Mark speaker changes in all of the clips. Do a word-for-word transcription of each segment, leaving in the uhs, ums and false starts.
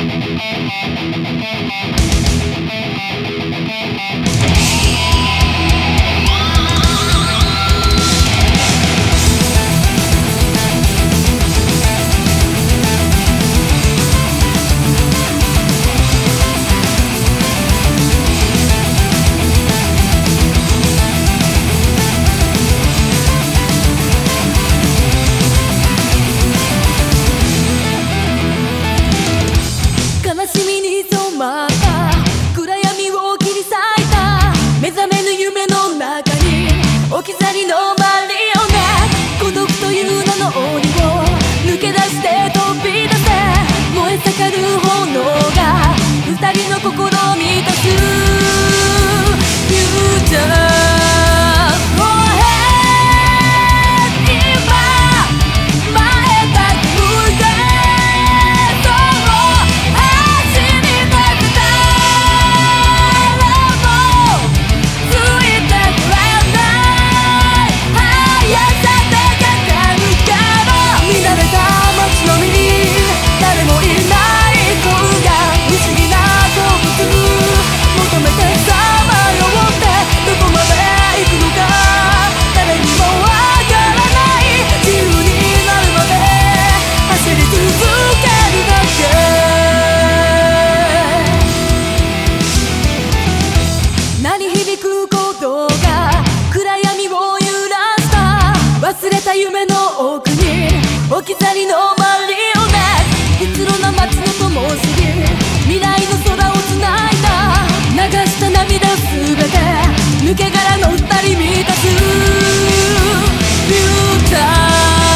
Speaker 1: 置き去りのマリオネット、孤独という名の檻を抜け出して飛び出せ、燃え盛る炎が二人の心を満たす。フューチャー忘れた夢の奥に置き去りのマリオネット、うつろな街の灯火、未来の空をつないだ、流した涙すべて抜け殻の二人満たす。フューチャー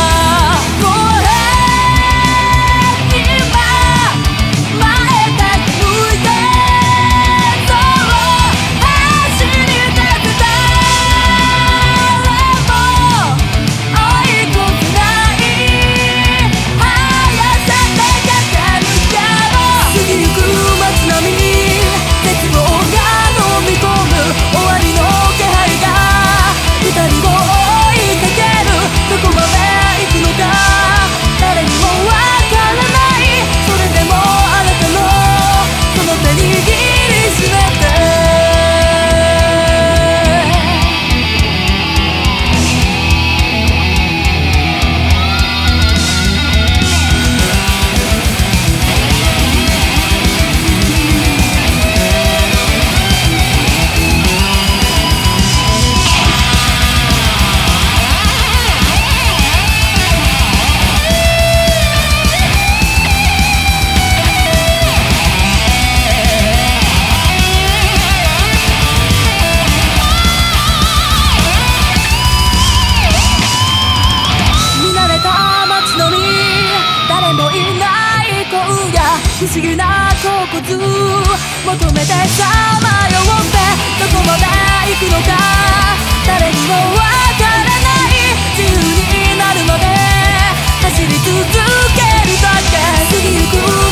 Speaker 1: 不思議な心図求めてさまよってどこまで行くのか誰にもわからない、自由になるまで走り続けるだけ過ぎゆく